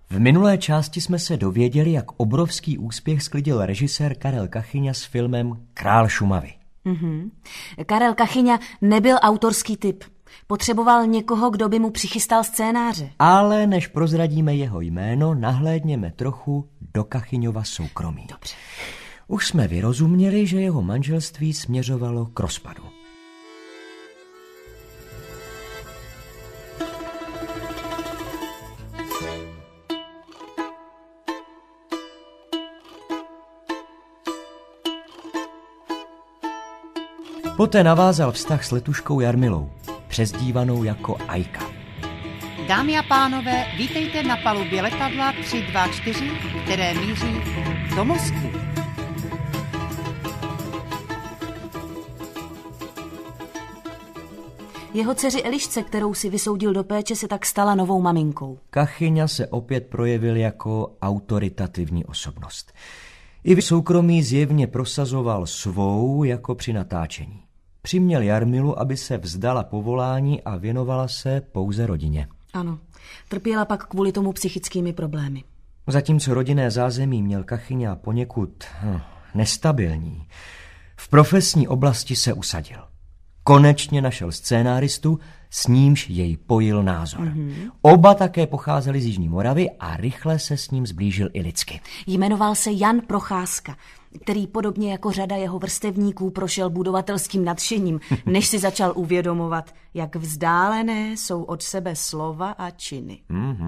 V minulé části jsme se dověděli, jak obrovský úspěch sklidil režisér Karel Kachyňa s filmem Král Šumavy. Karel Kachyňa nebyl autorský typ. Potřeboval někoho, kdo by mu přichystal scénáře. Ale než prozradíme jeho jméno, nahlédněme trochu do Kachyňova soukromí. Dobře. Už jsme vyrozuměli, že jeho manželství směřovalo k rozpadu. Poté navázal vztah s letuškou Jarmilou, přezdívanou jako Ajka. Dámy a pánové, vítejte na palubě letadla 324, které míří do Moskvy. Jeho dceři Elišce, kterou si vysoudil do péče, se tak stala novou maminkou. Kachyňa se opět projevil jako autoritativní osobnost. I v soukromí zjevně prosazoval svou jako při natáčení. Přiměl Jarmilu, aby se vzdala povolání a věnovala se pouze rodině. Ano, trpěla pak kvůli tomu psychickými problémy. Zatímco rodinné zázemí měl Kachyňa poněkud nestabilní, v profesní oblasti se usadil. Konečně našel scénáristu, s nímž jej pojil názor. Oba také pocházeli z Jižní Moravy a rychle se s ním zblížil i lidsky. Jmenoval se Jan Procházka, který podobně jako řada jeho vrstevníků prošel budovatelským nadšením, než si začal uvědomovat, jak vzdálené jsou od sebe slova a činy.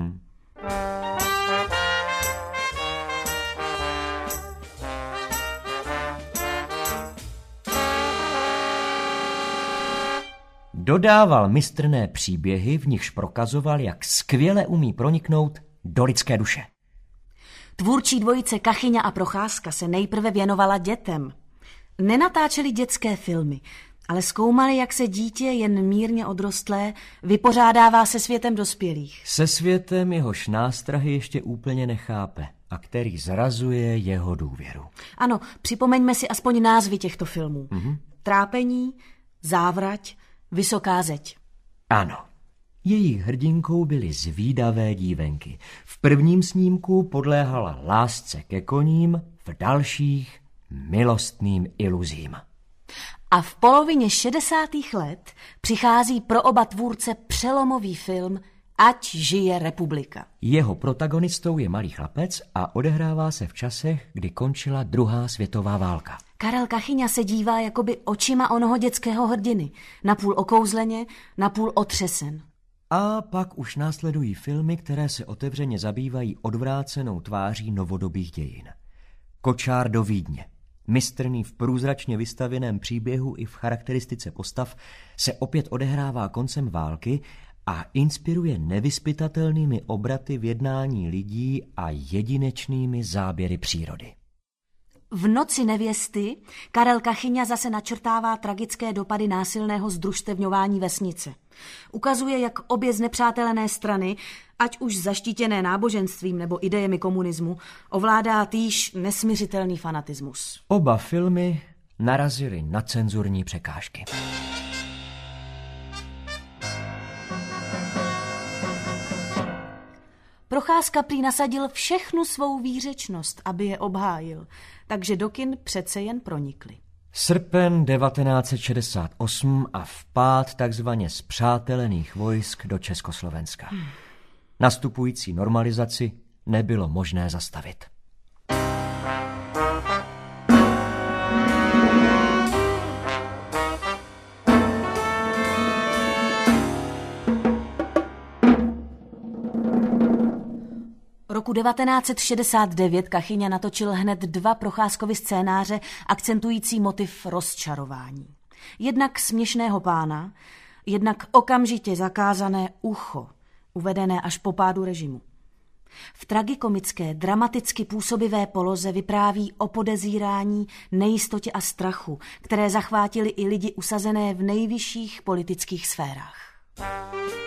Dodával mistrné příběhy, v nichž prokazoval, jak skvěle umí proniknout do lidské duše. Tvůrčí dvojice Kachyňa a Procházka se nejprve věnovala dětem. Nenatáčeli dětské filmy, ale zkoumali, jak se dítě, jen mírně odrostlé, vypořádává se světem dospělých. Se světem, jehož nástrahy ještě úplně nechápe a který zrazuje jeho důvěru. Ano, připomeňme si aspoň názvy těchto filmů. Trápení, Závrať, Vysoká zeď. Ano. Jejich hrdinkou byly zvídavé dívenky. V prvním snímku podléhala lásce ke koním, v dalších milostným iluzím. A v polovině 60. let přichází pro oba tvůrce přelomový film Ať žije republika. Jeho protagonistou je malý chlapec a odehrává se v časech, kdy končila druhá světová válka. Karel Kachyňa se dívá jakoby očima onoho dětského hrdiny. Napůl okouzleně, napůl otřesen. A pak už následují filmy, které se otevřeně zabývají odvrácenou tváří novodobých dějin. Kočár do Vídně, mistrný v průzračně vystavěném příběhu i v charakteristice postav, se opět odehrává koncem války a inspiruje nevyzpytatelnými obraty v jednání lidí a jedinečnými záběry přírody. V Noci nevěsty Karel Kachyňa zase načrtává tragické dopady násilného združstevňování vesnice. Ukazuje, jak obě znepřátelené strany, ať už zaštítěné náboženstvím nebo idejemi komunismu, ovládá týž nesmiřitelný fanatismus. Oba filmy narazily na cenzurní překážky. Procházka prý nasadil všechnu svou výřečnost, aby je obhájil, takže do kin přece jen pronikli. Srpen 1968 a vpád takzvaně spřátelených vojsk do Československa. Nastupující normalizaci nebylo možné zastavit. Roku 1969 Kachyňa natočil hned 2 Procházkovy scénáře akcentující motiv rozčarování. Jednak Směšného pána, jednak Okamžitě zakázané ucho, uvedené až po pádu režimu. V tragikomické, dramaticky působivé poloze vypráví o podezírání, nejistotě a strachu, které zachvátily i lidi usazené v nejvyšších politických sférách.